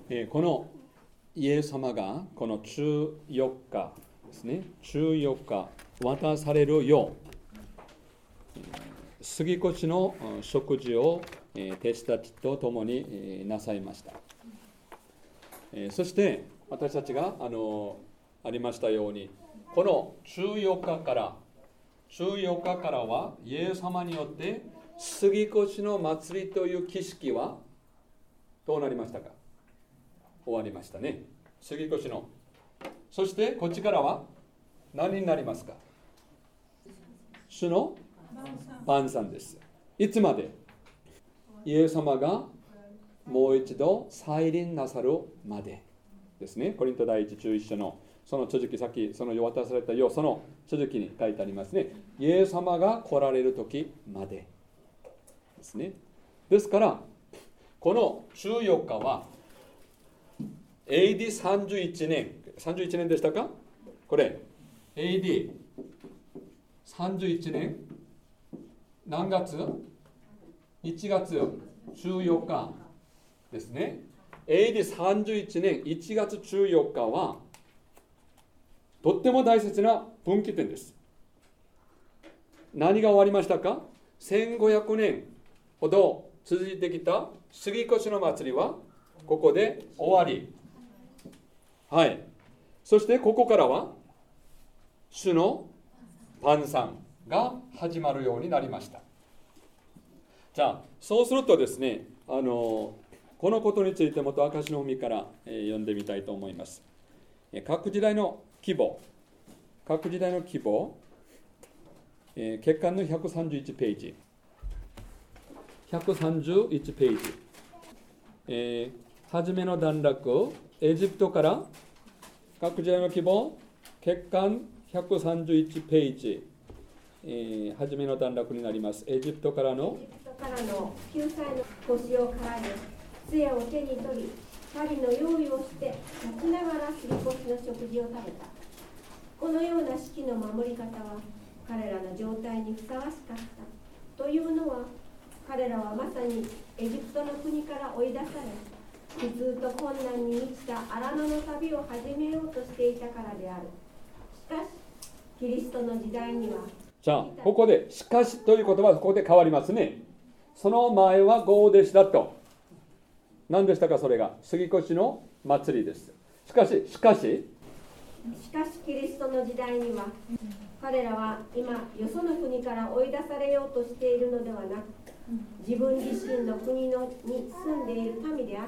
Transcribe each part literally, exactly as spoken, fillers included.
えー、このイエス様がこのじゅうよっかですね、じゅうよっか渡されるよう、杉越の食事を弟子たちと共になさいました。そして私たちがあのありましたように、このじゅうよっかからじゅうよっかからはイエス様によって杉越の祭りという儀式はどうなりましたか？終わりましたね。杉越の。そしてこっちからは何になりますか？主の晩餐です。いつまで？イエス様がもう一度再臨なさるまでですね。コリント第一じゅういち章のその続き、さっきその世渡されたよう、その続きに書いてありますね。イエス様が来られる時までですね。ですからこのじゅうよっかは エーディーさんじゅういち 年さんじゅういちねんでしたか？これ エーディーさんじゅういち 年何月？いちがつじゅうよっかですね。 エーディーさんじゅういち 年いちがつじゅうよっかはとっても大切な分岐点です。何が終わりましたか？せんごひゃくねんほど続いてきた杉越の祭りはここで終わり、はい。そしてここからは主の晩餐が始まるようになりました。じゃあそうするとですね、あのこのことについてもっと証の海から、えー、読んでみたいと思います。各時代の規模各時代の規模、えー、欠巻のひゃくさんじゅういちページひゃくさんじゅういちページ、えー、初めの段落、エジプトから各時代の規模欠巻ひゃくさんじゅういちページ、えー、初めの段落になります。エジプトからのエジプトからの救済の腰をからげ、杖を手に取り、針の用意をして立ちながら杉越の食事を食べた。このような式の守り方は彼らの状態にふさわしかった。というのは、彼らはまさにエジプトの国から追い出され、苦痛と困難に満ちた荒野の旅を始めようとしていたからである。しかし、キリストの時代には、 じゃあここでしかしという言葉はここで変わりますね。その前は合弟子だと。何でしたか？それが杉越の祭りです。しかししかししかしキリストの時代には、彼らは今よその国から追い出されようとしているのではなく、自分自身の国のに住んでいる民であった。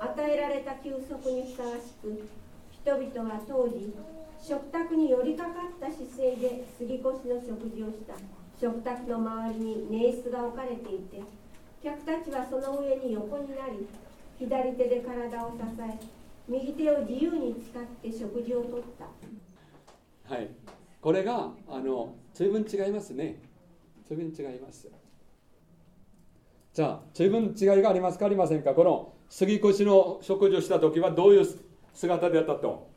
与えられた休息にふさわしく、人々は当時食卓に寄りかかった姿勢で杉越の食事をした。食卓の周りに名室が置かれていて、客たちはその上に横になり、左手で体を支え、右手を自由に使って食事をとった。 はい、これがあの随分違いますね。随分違います。じゃあ随分違いがありますか？ありませんか？この杉越の食事をした時はどういう姿であったと？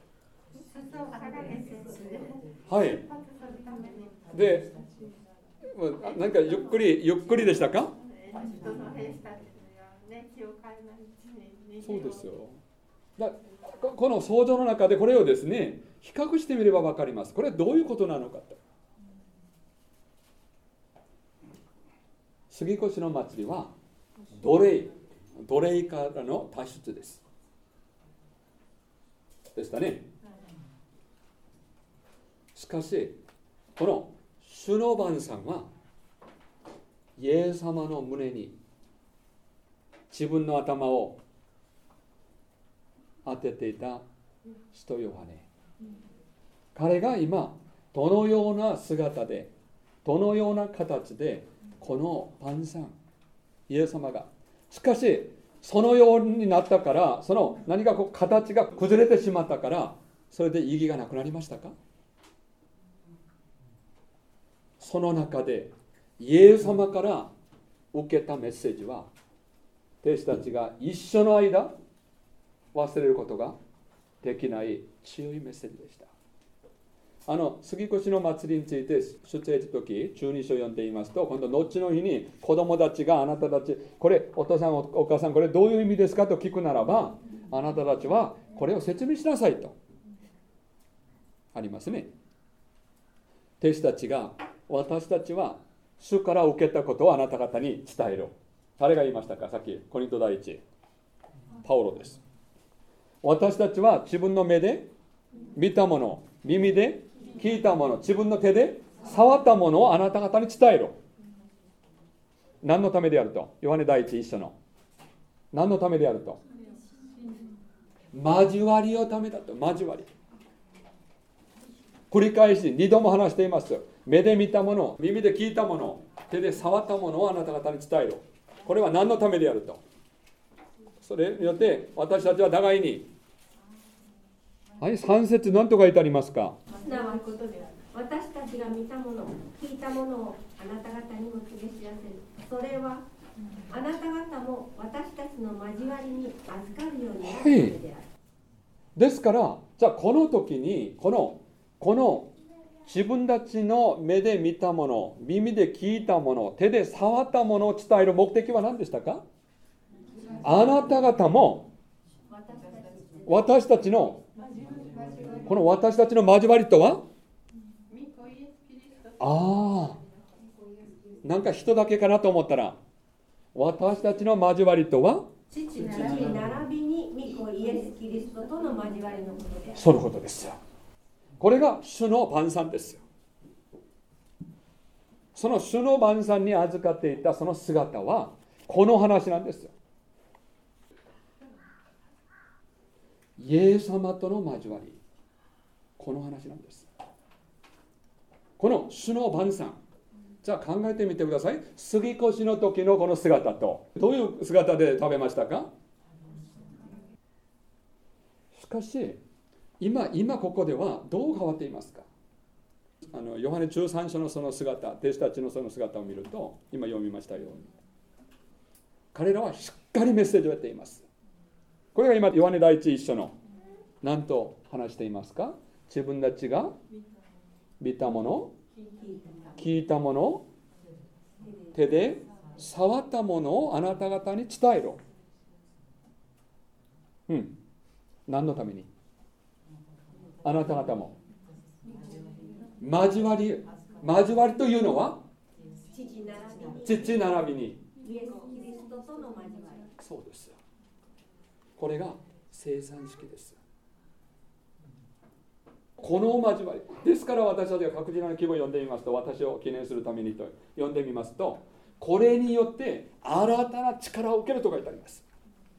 はい。で、なんかゆっくりゆっくりでしたか？そうですよ。だこの想像の中でこれをですね、比較してみれば分かります。これはどういうことなのかと。杉越の祭りは奴隷奴隷からの脱出ですでしたね。しかしこの主の晩餐はイエス様の胸に自分の頭を当てていた使徒ヨハネ、彼が今どのような姿でどのような形でこの晩餐、イエス様が、しかしそのようになったから、その何かこう形が崩れてしまったから、それで意義がなくなりましたか？その中でイエス様から受けたメッセージは、弟子たちが一緒の間忘れることができない強いメッセージでした。 あの杉越の祭りについて出エジプト記じゅうに章読んでいますと、今度後の日に子供たちがあなたたち、これお父さんお母さんこれどういう意味ですかと聞くならば、あなたたちはこれを説明しなさいとありますね。弟子たちが、私たちは主から受けたことをあなた方に伝える。誰が言いましたか？さっきコリント第一、パウロです。私たちは自分の目で見たもの、耳で聞いたもの、自分の手で触ったものをあなた方に伝える。何のためであると？ヨハネ第一一緒の何のためであると？交わりのためだと。交わり、繰り返しにども話しています。目で見たもの、耳で聞いたもの、手で触ったものをあなた方に伝える。これは何のためであると。それによって私たちは互いに、はい、さん節何と書いてありますか？ すなわち私たちが見たもの、聞いたものをあなた方にも告げ知らせる。それはあなた方も私たちの交わりに預かるようになるためである。はい、 ですからじゃあこの時にこのこの自分たちの目で見たもの、耳で聞いたもの、手で触ったものを伝える目的は何でしたか？あなた方も私たちのこの私たちの交わりとは、ああ、なんか人だけかなと思ったら、私たちの交わりとは父並び並びに御子イエス・キリストとの交わりのことです。 そのことですよ。これが主の晩餐ですよ。その主の晩餐に預かっていたその姿はこの話なんですよ。イエス様との交わり、この話なんです。この主の晩餐、じゃあ考えてみてください。杉越の時のこの姿とどういう姿で食べましたか？しかし今、今ここではどう変わっていますか？あのヨハネじゅうさん章のその姿、弟子たちのその姿を見ると、今読みましたように、彼らはしっかりメッセージをやっています。これが今ヨハネ第一一章の何と話していますか？自分たちが見たもの、聞いたもの、手で触ったものをあなた方に伝えろ。うん。何のために？あなた方も交わり、交わりというのは父並びにイエス・キリストとの交わり。 そうですよ。これが生産式です。この交わりですから、私たちが確実な規模を読んでみますと、私を記念するためにと読んでみますと、これによって新たな力を受けると書いてあります。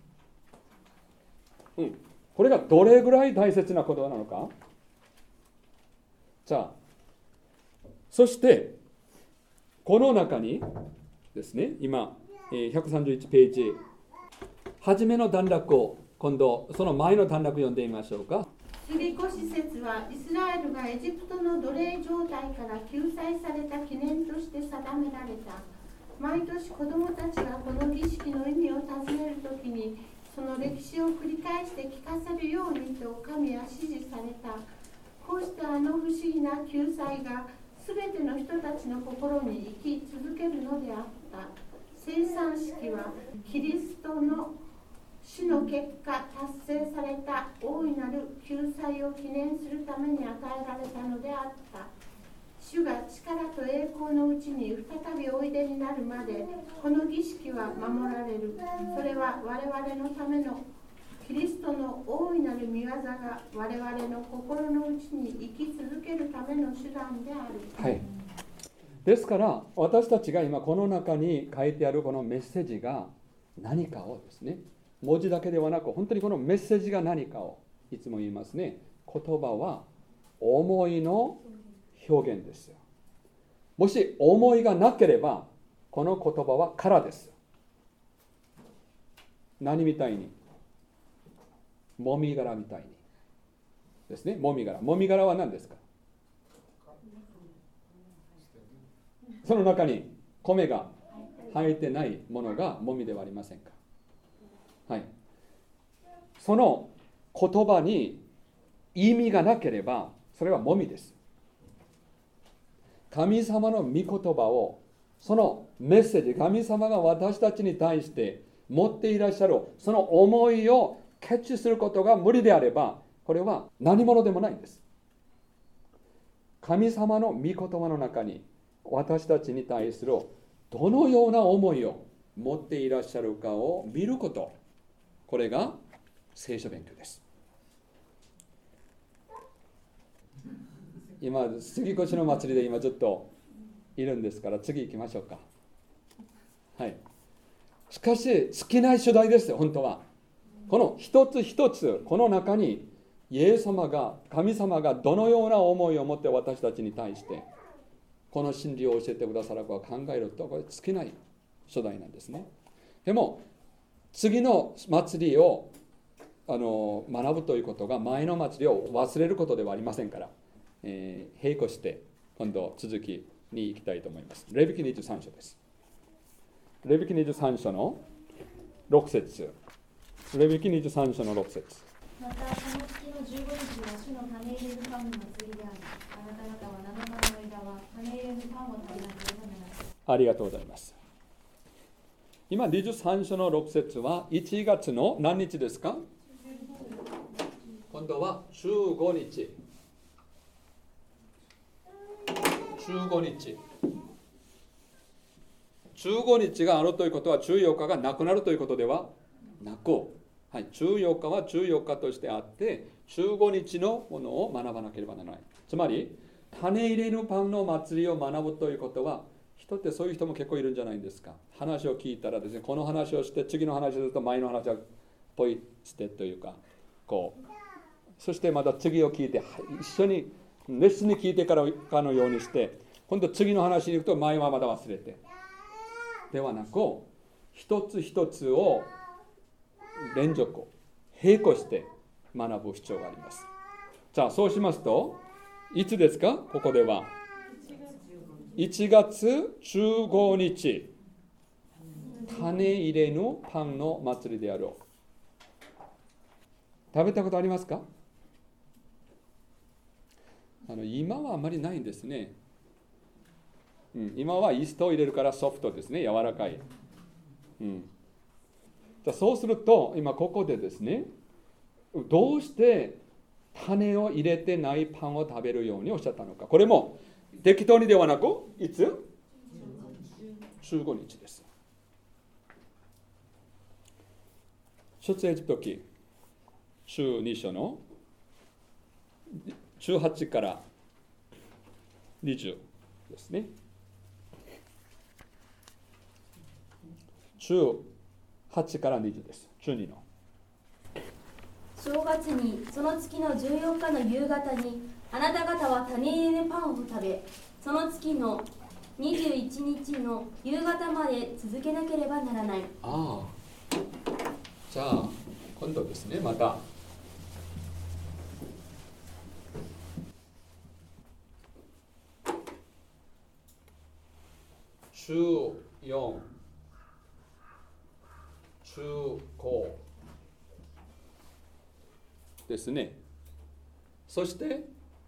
うん、これがどれぐらい大切なことなのか。じゃあ、そしてこの中にですね、今ひゃくさんじゅういちページ、初めの段落を今度その前の段落を読んでみましょうか。 杉越節はイスラエルがエジプトの奴隷状態から救済された記念として定められた。毎年子どもたちがこの儀式の意味を尋ねるときに、その歴史を繰り返して聞かせるようにと神は指示された。こうしたあの不思議な救済がすべての人たちの心に生き続けるのであった。生産式はキリストの死の結果達成された大いなる救済を記念するために与えられたのであった。主が力と栄光のうちに再びおいでになるまでこの儀式は守られる。それは我々のためのキリストの大いなる御業が我々の心の内に生き続けるための手段である。 はい。ですから私たちが今この中に書いてあるこのメッセージが何かをですね、文字だけではなく本当にこのメッセージが何かをいつも言いますね。言葉は思いの表現ですよ。もし思いがなければこの言葉は空です。何みたいに？もみ殻みたいにですね。もみ殻。もみ殻は何ですか？その中に米が入ってないものがもみではありませんか？はい。その言葉に意味がなければそれはもみです。 神様の御言葉を、そのメッセージ、神様が私たちに対して持っていらっしゃるその思いをキャッチすることが無理であれば、これは何者でもないんです。神様の御言葉の中に私たちに対するどのような思いを持っていらっしゃるかを見ること、これが聖書勉強です。今、杉越の祭りで今ちょっといるんですから、次行きましょうか。はい。しかし、尽きない主題ですよ、本当は。この一つ一つ、この中に、イエス様が、神様がどのような思いを持って私たちに対して、この真理を教えてくださるかを考えると、これ尽きない主題なんですね。でも、次の祭りをあの学ぶということが、前の祭りを忘れることではありませんから、えー、並行して今度続きに行きたいと思います。レビ記にじゅうさん章です。レビ記にじゅうさん章のろく節。レビ記にじゅうさん章のろく節。 またその月のじゅうごにちは主の種入れるパンの祭りであり、あなた方はなのかの間は種入れるパンを食べなければならない。 ありがとうございます。今にじゅうさん章のろく節はいちがつの何日ですか？今度はじゅうごにち。じゅうごにち。じゅうごにちがあるということはじゅうよっかがなくなるということではなく、はい、じゅうよっかはじゅうよっかとしてあって、じゅうごにちのものを学ばなければならない。つまり、種入れるパンの祭りを学ぶということは、人ってそういう人も結構いるんじゃないんですか。話を聞いたらですね、この話をして次の話をすると前の話はポイ捨てというか、こう、そしてまた次を聞いて一緒に熱心に聞いてからかのようにして、今度次の話に行くと前はまだ忘れて、ではなく、一つ一つを連続並行して学ぶ必要があります。じゃあそうしますと、いつですか？ここではいちがつじゅうごにち、種入れのパンの祭りであろう。食べたことありますか？あの今はあまりないんですね。うん、今はイーストを入れるからソフトですね、柔らかい。うん、じゃあそうすると、今ここでですね、どうして種を入れてないパンを食べるようにおっしゃったのか。これも適当にではなく、いつ？じゅうごにちです。出エジプト記じゅうに章のじゅうはちからにじゅうですね。じゅうはちからにじゅうです。じゅうにの。 正月にその月のじゅうよっかの夕方にあなた方は種入れパンを食べ、その月のにじゅういちにちの夕方まで続けなければならない。 ああ、じゃあ今度ですね、またじゅうよん、じゅうごですね。そして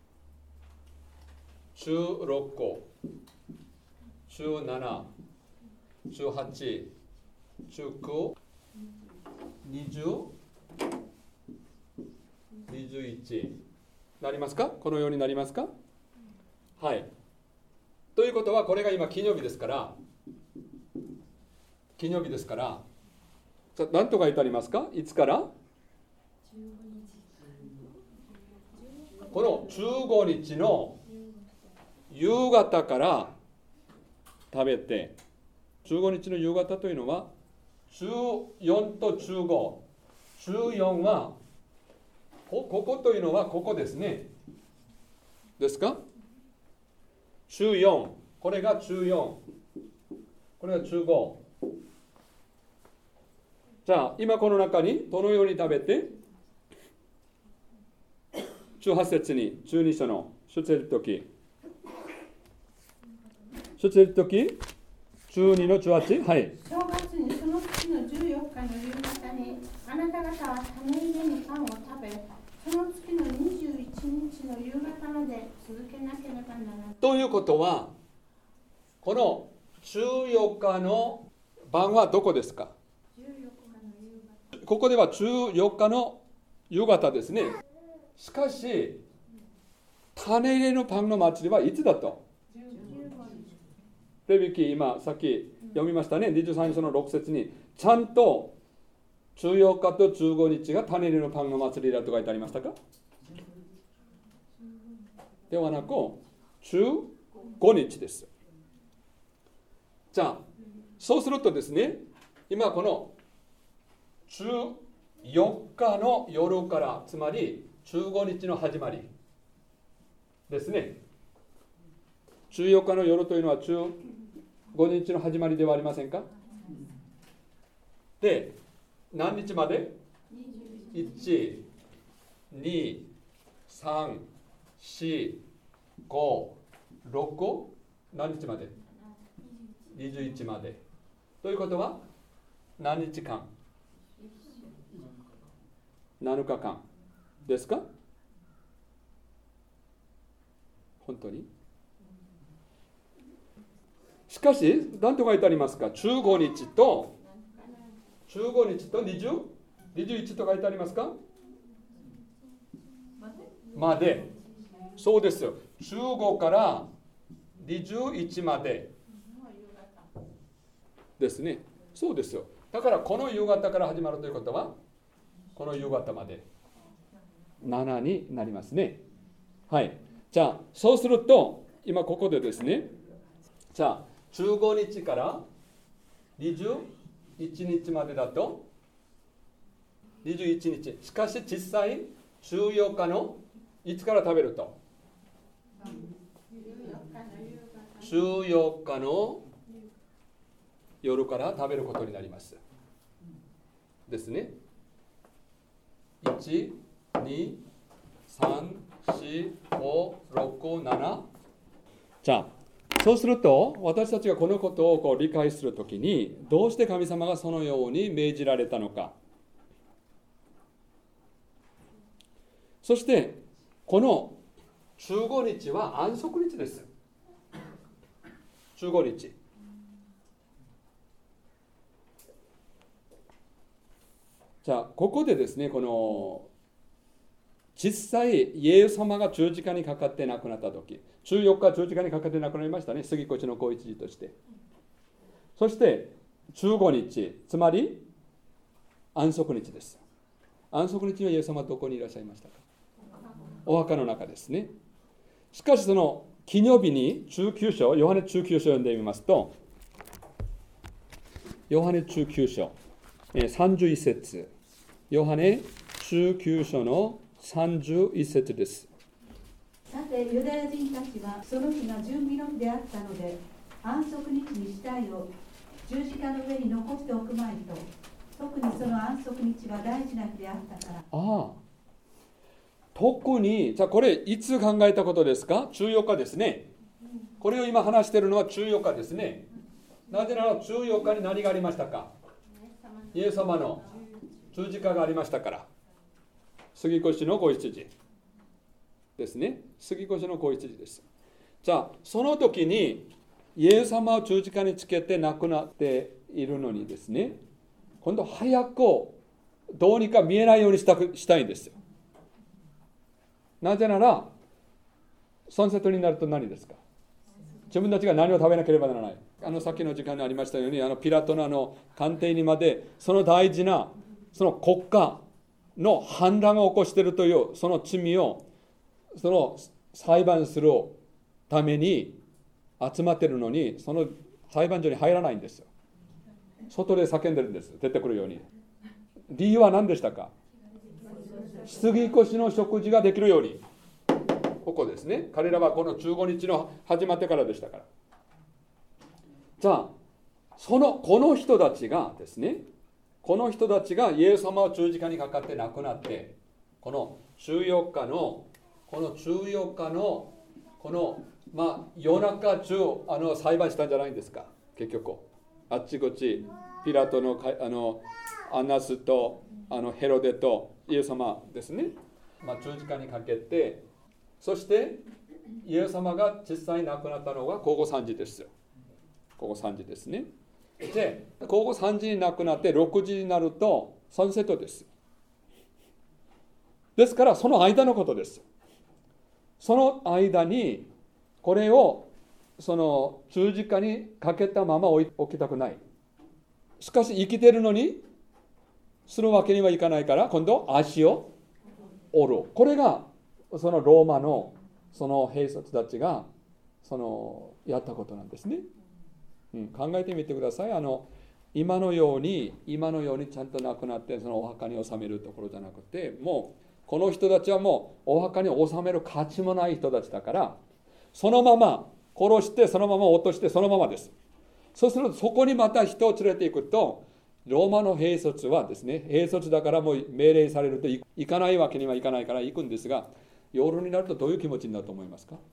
じゅうろく、じゅうなな、じゅうはち、じゅうく、にじゅう、にじゅういちなりますか？このようになりますか？はい。ということは、これが今金曜日ですから、金曜日ですから、何と書いてありますか？いつから？このじゅうごにちの夕方から食べて、じゅうごにちの夕方というのはじゅうよんとじゅうご、じゅうよんはここというのはここですね。ですか？じゅうよん、これがじゅうよん、これがじゅうご。じゃあ今この中にどのように食べて、じゅうはち節にじゅうに章の出エジプト記出エジプト記じゅうにのじゅうはち、はい。 正月にその月のじゅうよっかの夕方にあなた方は種入れにパンを食べ、その月のにじゅういちにちの夕方まで続けなければならない。 ということは、このじゅうよっかの晩はどこですか？ここではじゅうよっかの夕方ですね。しかし、種入れのパンの祭りはいつだと？レビ記、今さっき読みましたね。にじゅうさん章のろく節に、ちゃんとじゅうよっかとじゅうごにちが種入れのパンの祭りだと書いてありましたか？ではなく、じゅうごにちです。じゃあ、そうするとですね、今このじゅうよっかの夜から、つまりじゅうごにちの始まりですね。じゅうよっかの夜というのはじゅうごにちの始まりではありませんか？で、何日まで？いち、に、さん、よん、ご、ろく、何日まで？にじゅういちまで。ということは何日間？なのかかんですか？本当に？しかし、何と書いてありますか？じゅうごにちとじゅうごにちとにじゅう、にじゅういちと書いてありますか？まで。そうですよ。じゅうごからにじゅういちまでですね。そうですよ。だからこの夕方から始まるということは、この夕方までななになりますね。はい。じゃあ、そうすると、今ここでですね、じゃあ、じゅうごにちからにじゅういちにちまでだと、にじゅういちにち。しかし、実際、じゅうよっかのいつから食べると？じゅうよっかの夜から食べることになります。ですね。いち、に、さん、よん、ご、ろく、なな。じゃあ、そうすると、私たちがこのことをこう理解するときに、どうして神様がそのように命じられたのか。そして、このじゅうごにちは安息日です。じゅうごにち。じゃあ、ここでですね、この実際、イエス様が十字架にかかって亡くなったとき、じゅうよっか十字架にかかって亡くなりましたね、杉越の小一時として。そして、じゅうごにち、つまり安息日です。安息日はイエス様はどこにいらっしゃいましたか？お墓の中ですね。しかし、その金曜日にじゅうきゅう章、ヨハネじゅうきゅう章を読んでみますと、ヨハネじゅうきゅう章、さんじゅういち節、ヨハネじゅうきゅう章のさんじゅういち節です。 さて、ユダヤ人たちはその日が準備の日であったので、安息日に死体を十字架の上に残しておくまいと、特にその安息日は大事な日であったから。ああ、特に、じゃあこれいつ考えたことですか？じゅうよっかですね。これを今話しているのはじゅうよっかですね。なぜならじゅうよっかに何がありましたか？イエス様の十字架がありましたから。杉越の子羊ですね。杉越の子羊です。じゃあその時にイエス様を十字架につけて亡くなっているのにですね、今度早くどうにか見えないようにしたくしたいんですよ。なぜならサンセットになると何ですか？自分たちが何を食べなければならない。あのさっきの時間にありましたように、あのピラトのあの官邸にまでその大事なその国家の反乱を起こしているというその罪をその裁判するために集まっているのに、その裁判所に入らないんですよ。外で叫んでるんです。出てくるように。理由は何でしたか？杉越の食事ができるように。ここですね。彼らはこのじゅうごにちの始まってからでしたから。じゃあそのこの人たちがですね、この人たちがイエス様を十字架にかかって亡くなって、このじゅうよっかのこのじゅうよっかのこのまあ夜中中あの裁判したんじゃないんですか。結局あっちこっちピラトのあのアナスとあのヘロデとイエス様ですね、まあ、十字架にかけて、そしてイエス様が実際に亡くなったのが午後さんじですよ。午後さんじですね。で、午後さんじに亡くなってろくじになるとサンセットです。ですからその間のことです。その間にこれをその十字架にかけたまま置きたくない。しかし生きているのにするわけにはいかないから、今度足を折る。これがそのローマのその兵卒たちがそのやったことなんですね。うん、考えてみてください。あの今のように今のようにちゃんと亡くなってそのお墓に納めるところじゃなくて、もうこの人たちはもうお墓に納める価値もない人たちだから、そのまま殺してそのまま落としてそのままです。そうするとそこにまた人を連れていくと、ローマの兵卒はですね、兵卒だからもう命令されると行かないわけにはいかないから行くんですが、夜になるとどういう気持ちになると思いますか？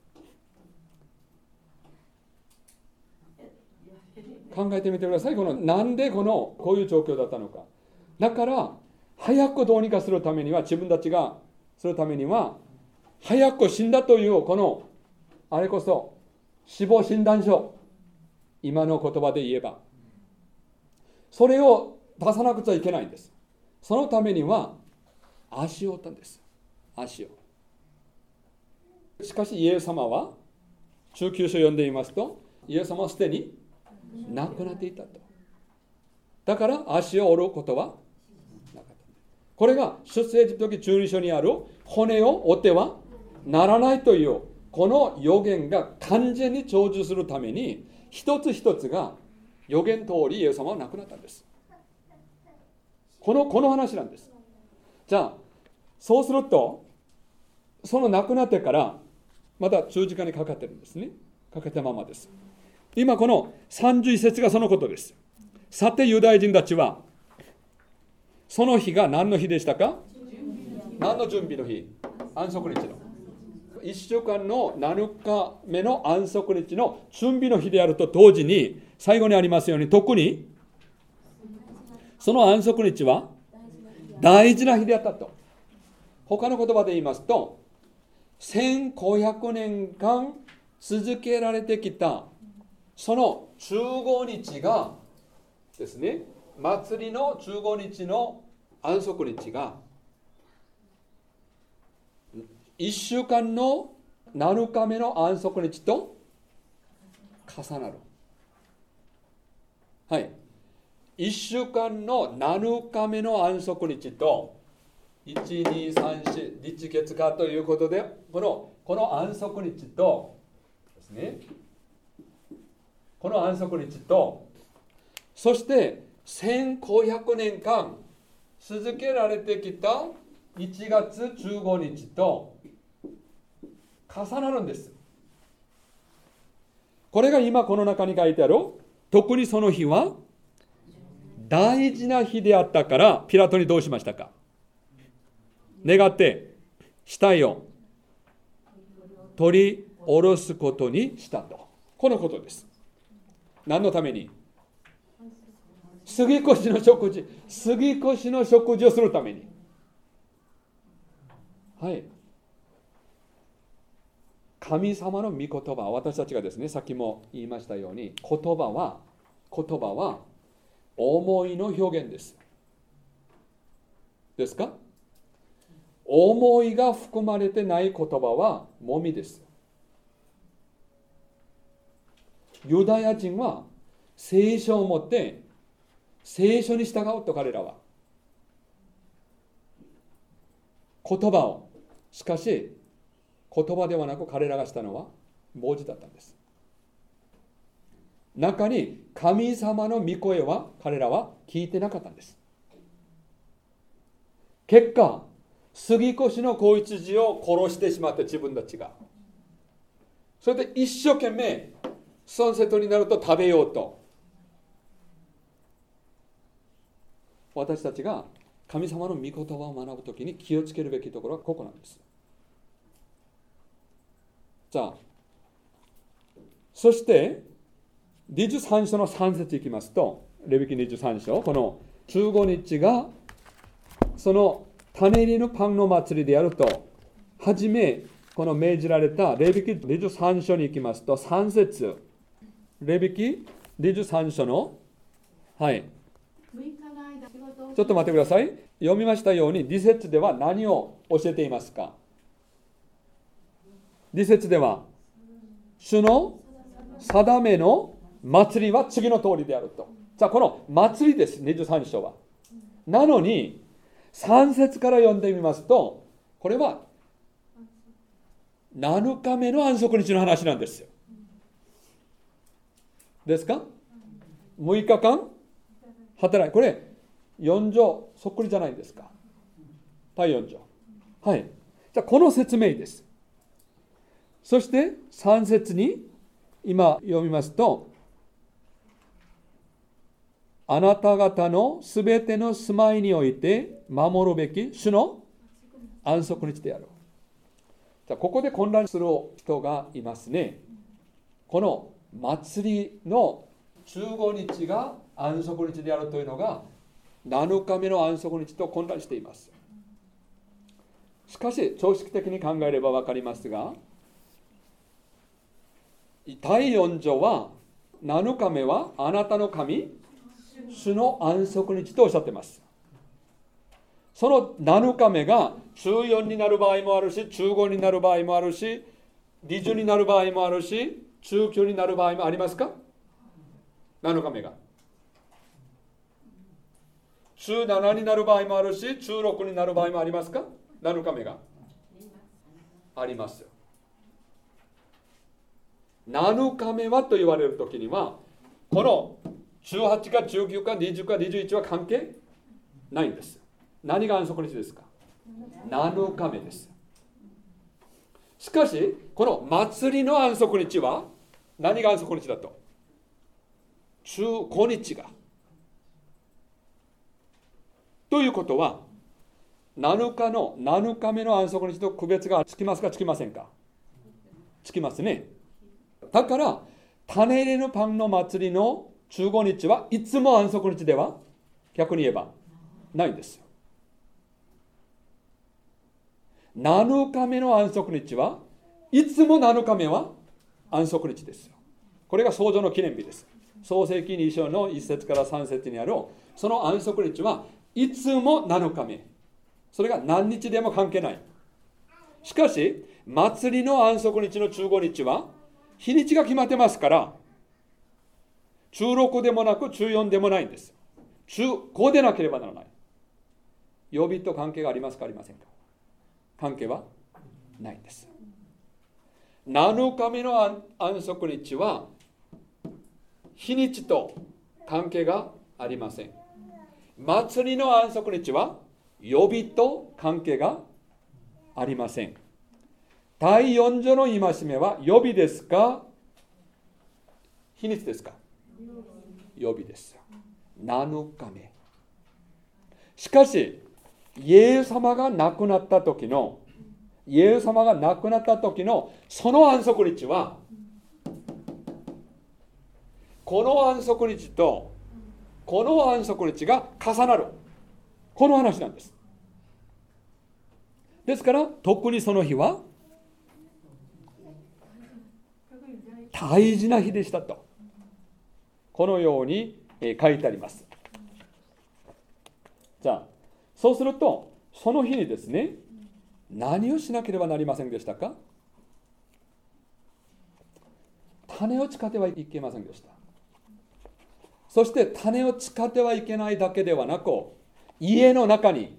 考えてみてください。このなんでこのこういう状況だったのか。だから早くどうにかするためには、自分たちがするためには早く死んだというこのあれこそ死亡診断書、今の言葉で言えばそれを出さなくちゃいけないんです。そのためには足を折ったんです。足を。しかしイエス様は中級書を読んでいますと、イエス様はすでに亡くなっていたと。だから足を折ることはなかった。これが出エジプト記じゅうに章にある骨を折ってはならないというこの予言が完全に成就するために、一つ一つが予言通りイエス様は亡くなったんです。この、この話なんです。じゃあそうすると、その亡くなってからまた十字架にかかってるんですね。かけたままです。今このさんじゅういち節がそのことです。さてユダヤ人たちはその日が何の日でしたか？何の準備の日？安息日のいっしゅうかんのなのかめの安息日の準備の日であると同時に、最後にありますように、特にその安息日は大事な日であったと。他の言葉で言いますと、せんごひゃくねんかん続けられてきたそのじゅうごにちがですね、祭りのじゅうごにちの安息日がいっしゅうかんのなのかめの安息日と重なる。はい。いっしゅうかんのなのかめの安息日といち、に、さん、よん日月火ということで、このこの安息日とですね、この安息日と、そしてせんごひゃくねんかん続けられてきたいちがつじゅうごにちと重なるんです。これが今この中に書いてある、特にその日は大事な日であったから、ピラトにどうしましたか？願って死体を取り下ろすことにしたと。このことです。何のために？杉越の食事、杉越の食事をするために。はい。神様の御言葉、私たちがですね、さっきも言いましたように、言葉は、言葉は思いの表現です。ですか？思いが含まれてない言葉はもみです。ユダヤ人は聖書を持って聖書に従うと彼らは言葉を、しかし言葉ではなく彼らがしたのは文字だったんです。中に神様の御声は彼らは聞いてなかったんです。結果、杉越の子羊を殺してしまって自分たちが、それで一生懸命サンセットになると食べようと。私たちが神様の御言葉を学ぶときに気をつけるべきところはここなんです。じゃあ、そしてにじゅうさん章のさん節いきますと、レビ記にじゅうさん章、このじゅうごにちがその種入りのパンの祭りであると、はじめこの命じられたレビ記にじゅうさん章に行きますとさん節、レビ記にじゅうさん章のはいちょっと待ってください。読みましたようにに節では何を教えていますか。に節では主の定めの祭りは次の通りであると。じゃあこの祭りです、にじゅうさん章は。なのにさん節から読んでみますと、これはなのかめの安息日の話なんですよ。ですか？むいかかん働い、これよん条そっくりじゃないですか。第よん条。はい。じゃあこの説明です。そしてさん節に今読みますと、あなた方のすべての住まいにおいて守るべき主の安息日である。じゃあここで混乱する人がいますね。この祭りのじゅうごにちが安息日であるというのがなのかめの安息日と混乱しています。しかし常識的に考えれば分かりますが、だいよん条はなのかめはあなたの神主の安息日とおっしゃっています。そのなのかめがじゅうよんになる場合もあるし、じゅうごになる場合もあるし、にじゅうになる場合もあるし、じゅうきゅうになる場合もありますか？なのかめがじゅうななになる場合もあるし、じゅうろくになる場合もありますか？なのかめがあります。なのかめはと言われるときには、このじゅうはちかじゅうきゅうかにじゅうかにじゅういちは関係ないんです。何が安息日ですか？なのかめです。しかしこの祭りの安息日は何が安息日だと？じゅうごにちが。ということはなのかのなのかめの安息日と区別がつきますかつきませんか？つきますね。だから種入れのパンの祭りのじゅうごにちはいつも安息日では逆に言えばないんですよ。なのかめの安息日はいつもなのかめは安息日ですよ。これが創造の記念日です。創世記に章のいち節からさん節にあるその安息日はいつもなのかめ。それが何日でも関係ない。しかし祭りの安息日のじゅうごにちは日にちが決まってますから、じゅうろくでもなくじゅうよんでもないんです。じゅうごでなければならない。曜日と関係がありますかありませんか？関係はないんです。なのかめの安息日は日にちと関係がありません。祭りの安息日は曜日と関係がありません。だいよん条の戒めは曜日ですか日にちですか？曜日です。なのかめ。しかしイエス様が亡くなった時のイエス様が亡くなった時のその安息日はこの安息日とこの安息日が重なる、この話なんです。ですから特にその日は大事な日でしたと、このように書いてあります。じゃあそうするとその日にですね、何をしなければなりませんでしたか？種を使ってはいけませんでした。そして種を使ってはいけないだけではなく、家の中に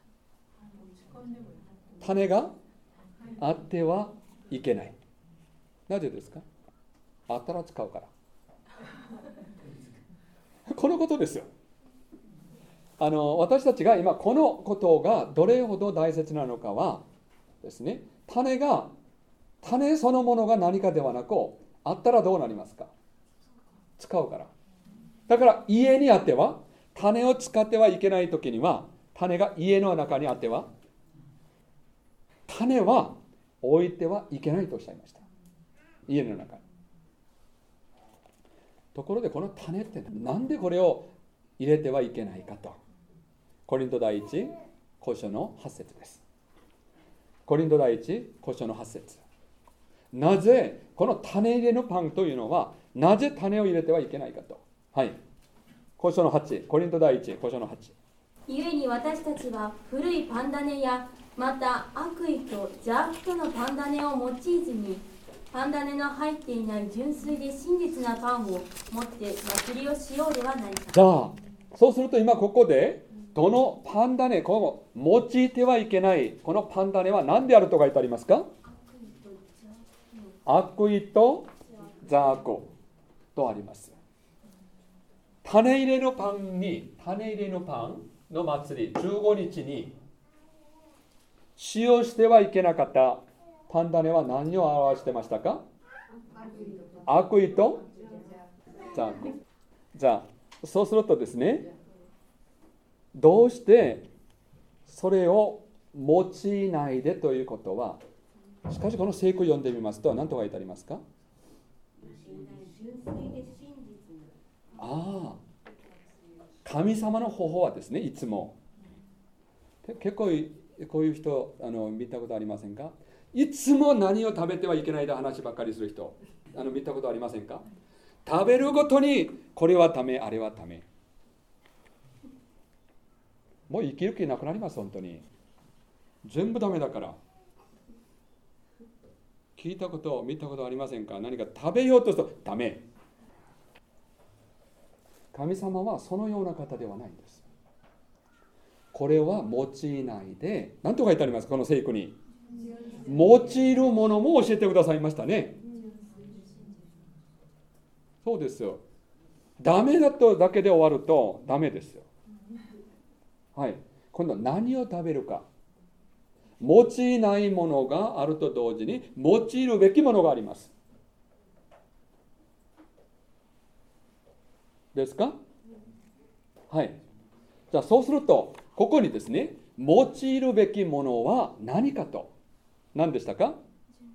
種があってはいけない。なぜですか？あったら使うから。このことですよ。あの私たちが今このことがどれほど大切なのかはですね、種が種そのものが何かではなく、あったらどうなりますか？使うから。だから家にあっては種を使ってはいけないときには、種が家の中にあっては種は置いてはいけないとおっしゃいました。家の中に。ところでこの種ってなんでこれを入れてはいけないかと、コリント第一、ご章のはち節です。 コリント第一ご章のはち節。なぜこの種入れのパンというのは、なぜ種を入れてはいけないかと。はい。ご章のはち、コリント第一ご章のはち。 故に私たちは古いパン種やまた悪意と邪悪とのパン種を用いずに、パン種の入っていない純粋で真実なパンを持って祭りをしようではないか。 じゃあ、そうすると今ここで、どのパン種、この用いてはいけないこのパン種は何であると書いてありますか？悪意と邪悪とあります。種入れのパンに、種入れのパンの祭り、じゅうごにちに使用してはいけなかったパン種は何を表してましたか？悪意と邪悪。じゃあ、そうするとですね、どうしてそれを用いないでということは、しかしこの聖句を読んでみますと何と書いてありますか？ああ、神様の方法はですね、いつも結構こういう人あの見たことありませんか？いつも何を食べてはいけないで話ばっかりする人、あの見たことありませんか？食べるごとにこれはダメ、あれはダメ。もう生きる気なくなります。本当に全部ダメだから。聞いたこと、見たことありませんか？何か食べようとするとダメ。神様はそのような方ではないんです。これは用いないで、何と書いてありますか？この聖句に用いるものも教えてくださいましたね。そうですよ。ダメだとだけで終わるとダメですよ。はい。今度は何を食べるか。用いないものがあると同時に用いるべきものがあります。ですか？はい。じゃあそうするとここにですね、用いるべきものは何かと。何でしたか？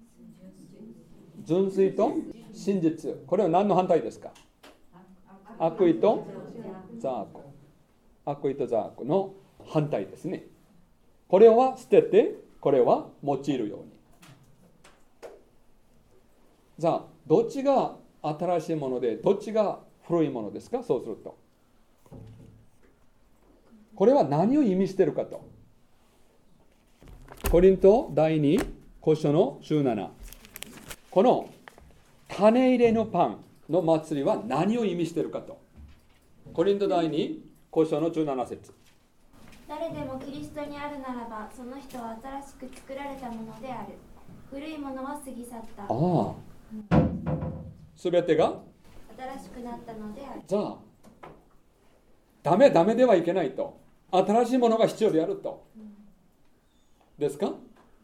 純粋と真実。これは何の反対ですか？悪意と邪悪。悪意と邪悪の反対ですね。これは捨てて、これは用いるように。じゃあどっちが新しいものでどっちが古いものですか？そうするとこれは何を意味しているかと。コリント第にご章のじゅうなな、この種入れのパンの祭りは何を意味しているかと。コリント第にご章のじゅうなな節。 誰でもキリストにあるならば、その人は新しく作られたものである。古いものは過ぎ去った。 ああ、すべてが新しくなったのである。 じゃあダメダメではいけないと。新しいものが必要であると。ですか？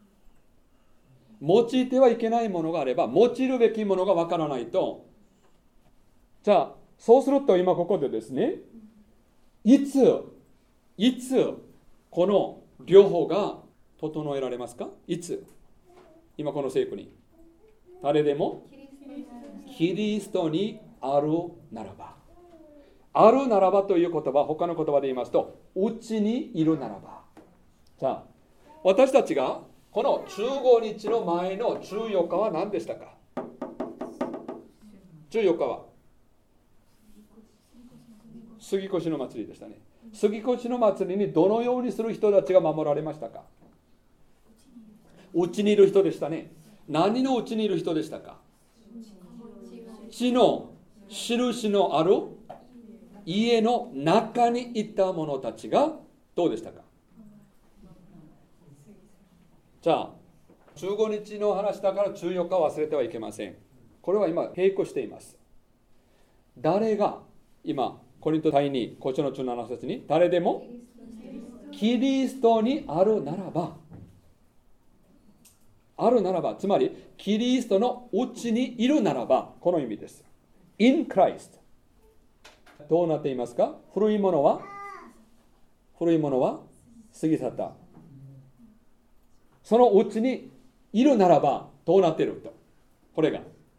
用いてはいけないものがあれば、用いるべきものがわからないと。じゃあそうすると今ここでですね、いついつこの両方が整えられますか？いつ？今この聖句に誰でもキリストにあるならば、あるならばという言葉、他の言葉で言いますと、うちにいるならば。じゃあ私たちがこのじゅうごにちの前のじゅうよっかは何でしたか？じゅうよっかは杉越の祭りでしたね。杉越の祭りにどのようにする人たちが守られましたか？うちにいる人でしたね。何のうちにいる人でしたか？地の印のある家の中にいた者たちがどうでしたか？じゃあじゅうごにちの話だからじゅうよっか忘れてはいけません。これは今並行しています。誰が今コリント第にご章のじゅうなな節に、誰でもキリストにあるならば、あるならば、つまりキリストのうちにいるならば、この意味です。 In Christ。 どうなっていますか？古いものは古いものは過ぎ去った。そのうちにいるならばどうなっていると。これが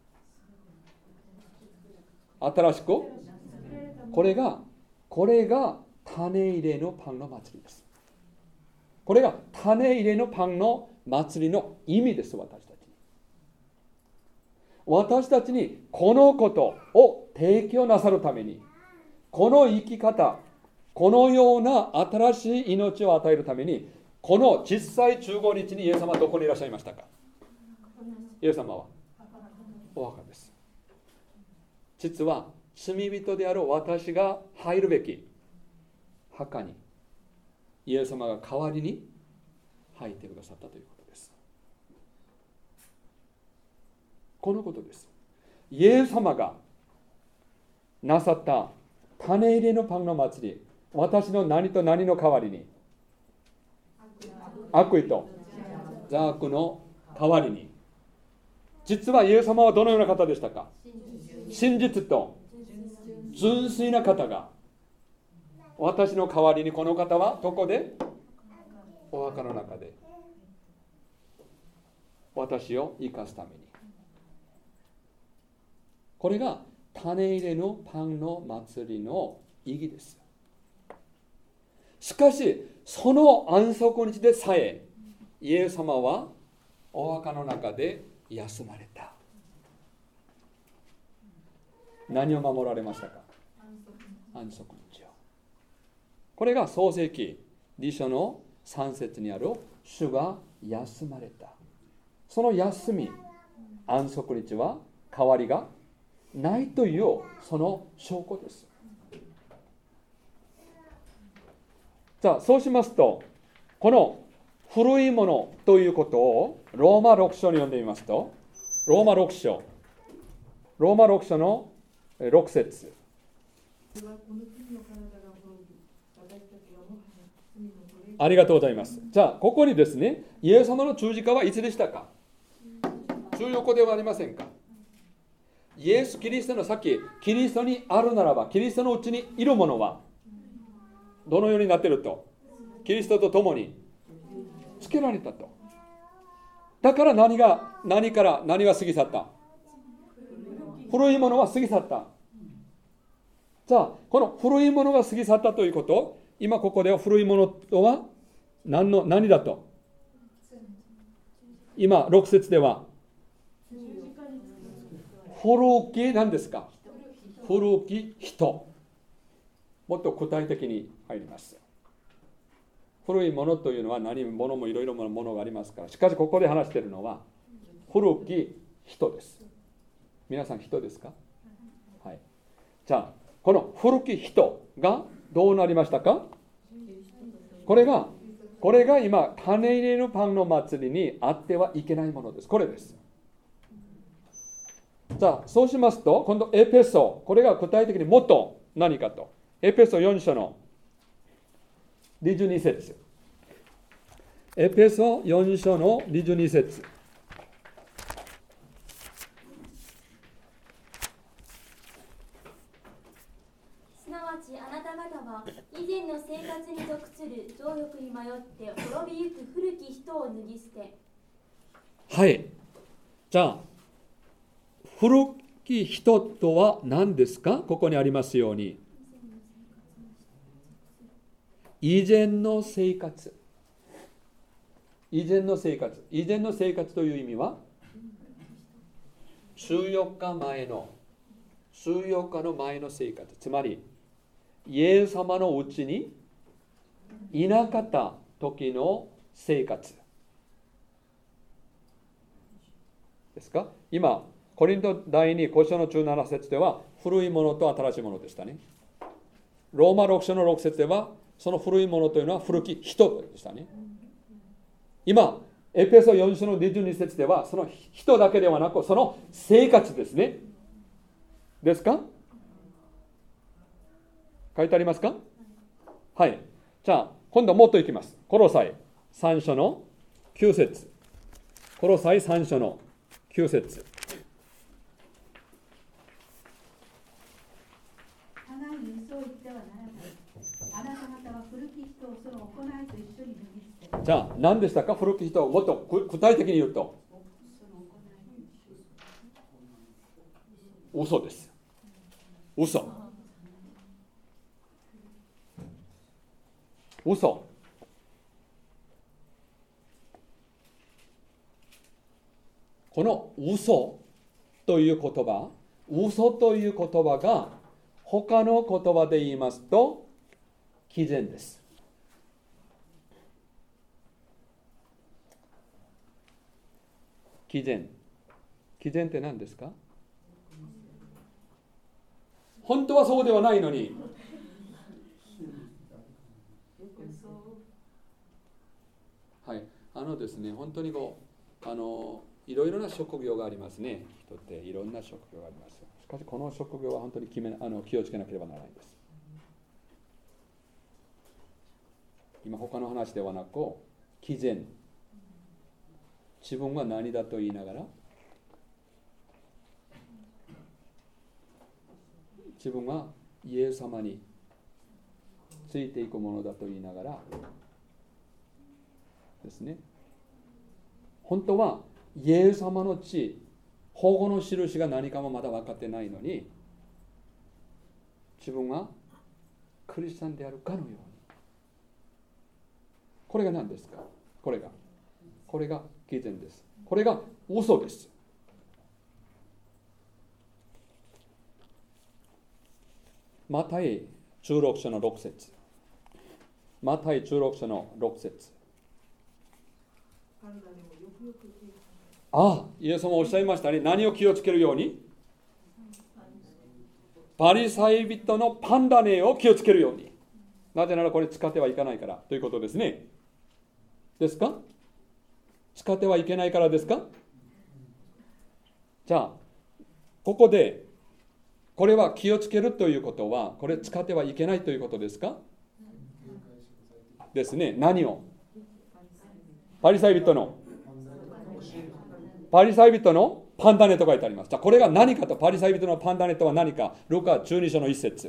新しく、これがこれが種入れのパンの祭りです。これが種入れのパンの祭りの意味です。私たちに私たちにこのことを提供なさるために、この生き方、このような新しい命を与えるために、この実際じゅうごにちにイエス様はどこにいらっしゃいましたか？イエス様はお墓です。実は罪人である私が入るべき墓にイエス様が代わりに入ってくださったということです。このことです。イエス様がなさった種入れのパンの祭り、私の何と何の代わりに、悪意と邪悪の代わりに、実はイエス様はどのような方でしたか？真実と純粋な方が、私の代わりに、この方はどこで？お墓の中で私を生かすために。これが種入れのパンの祭りの意義です。しかしその安息日でさえイエス様はお墓の中で休まれた。何を守られましたか？安息日を。これが創世記に章のさん節にある主が休まれた。その休み、安息日は代わりがないというその証拠です。じゃあそうしますと、この古いものということをローマろく章に読んでみますと、ローマろく章ローマろく章のろく節。ありがとうございます。じゃあここにですね、イエス様の十字架はいつでしたか？じゅうよっかではありませんか？イエス・キリストの先、キリストにあるならば、キリストのうちにいるものはどのようになっていると？キリストと共につけられたと。だから何が何から何は過ぎ去った？古いものは過ぎ去った。じゃあこの古いものが過ぎ去ったということ、今ここでは古いものとは何の何だと？今ろく節では古き何ですか？古き人。もっと具体的に入ります。古いものというのは何ものもいろいろなものがありますから。しかしここで話しているのは古き人です。皆さん人ですか？はい。じゃあこの古き人がどうなりましたか？これがこれが今種入れのパンの祭りにあってはいけないものです。これです。じゃあそうしますと、今度エペソ、これが具体的にもっと何かと、エペソよん章のにじゅうに節。エペソよん章のにじゅうに節。 すなわちあなた方は以前の生活に属する情欲に迷って滅びゆく古き人を脱ぎ捨て。 はい。じゃあ古き人とは何ですか？ここにありますように、以前の生活。以前の生活。以前の生活という意味は、じゅうよっかまえの、じゅうよっかの前の生活。つまり、イエス様のうちにいなかった時の生活。ですか？今、コリント第に章のじゅうなな節では古いものと新しいものでしたね。ローマろく章のろく節ではその古いものというのは古き人でしたね。今エペソよん章のにじゅうに節ではその人だけではなくその生活ですね。ですか？書いてありますか？はい。じゃあ今度もっといきます。コロサイさん章のきゅう節。コロサイさん章のきゅう節。 互いにそう言ってはならない。あなた方は古き人をその行いと一緒に脱ぎ捨て。 じゃあ何でしたか？古き人をもっと具体的に言うと嘘です。嘘。嘘。 この嘘という言葉、嘘という言葉が他の言葉で言いますと偽善です。偽善。偽善って何ですか？本当はそうではないのに。はい、あのですね、本当にこう、あの、いろいろな職業がありますね。人っていろんな職業があります。しかし、この職業は本当に決めあの気をつけなければならないんです。今、他の話ではなく、偽善。自分は何だと言いながら、自分はイエス様についていくものだと言いながらですね、本当はイエス様の血、保護の印が何かもまだ分かってないのに、自分はクリスチャンであるかのように。これが何ですか？これがこれが偽善です。これが嘘です。マタイじゅうろく章のろく節。マタイじゅうろく章のろく節。ああ、イエス様おっしゃいましたね。何を気をつけるように？パリサイ人のパンダネを気をつけるように。なぜならこれ使ってはいけないからということですね。ですか？使ってはいけないからですか？じゃあ、ここでこれは気をつけるということは、これ使ってはいけないということですか？ですね。何を？パリサイ人のパリサイ人のパンダネと書いてあります。じゃあこれが何かと、パリサイ人のパンダネとは何か。ルカじゅうに章のいち節。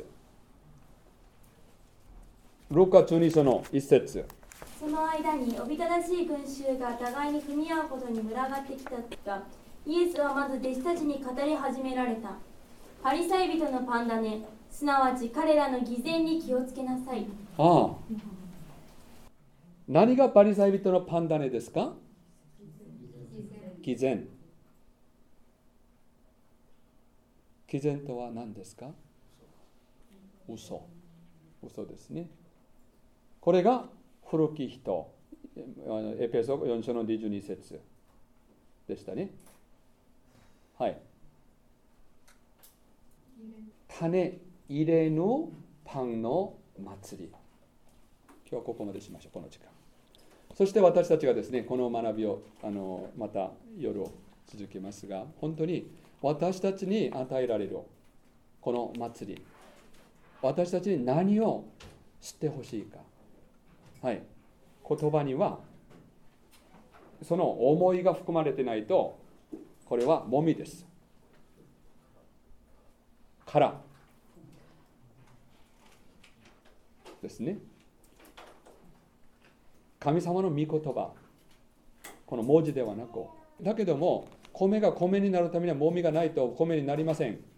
ルカじゅうに章のいち節。 その間におびただしい群衆が互いに踏み合うことに群がってきたが、イエスはまず弟子たちに語り始められた。パリサイ人のパンダネ、すなわち彼らの偽善に気をつけなさい。 ああ、何がパリサイ人のパンダネですか？偽善。偽善とは何ですか？嘘。嘘ですね。これが古き人、エペソよん章のにじゅうに節でしたね。はい。種入れぬパンの祭り。今日はここまでしましょう、この時間。そして私たちがですね、この学びをあのまた夜続けますが、本当に私たちに与えられるこの祭り、私たちに何を知ってほしいか。はい。言葉にはその思いが含まれてないと、これはもみです。からですね。神様の御言葉、この文字ではなく、だけども米が米になるためにはもみがないと米になりません。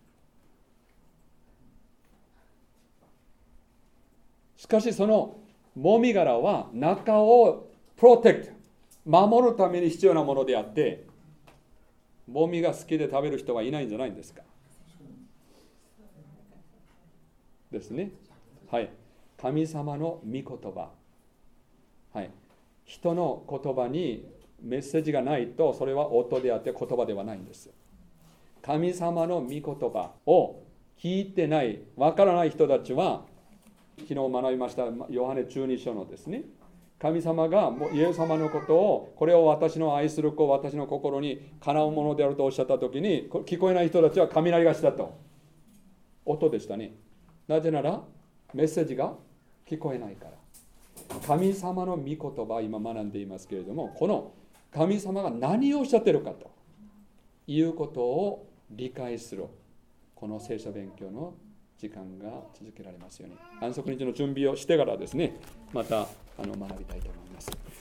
しかしそのもみ殻は中をプロテクト、守るために必要なものであって、もみが好きで食べる人はいないんじゃないんですか。ですね。はい。神様の御言葉。はい。人の言葉にメッセージがないと、それは音であって言葉ではないんです。神様の御言葉を聞いてない、わからない人たちは、昨日学びましたヨハネじゅうに章のですね、神様がイエス様のことを、これを私の愛する子、私の心にかなうものであるとおっしゃったときに、聞こえない人たちは雷がしたと。音でしたね。なぜならメッセージが聞こえないから。神様の御言葉、今学んでいますけれども、この神様が何をおっしゃっているかということを理解する、この聖書勉強の時間が続けられますように、安息日の準備をしてからですね、またあの学びたいと思います。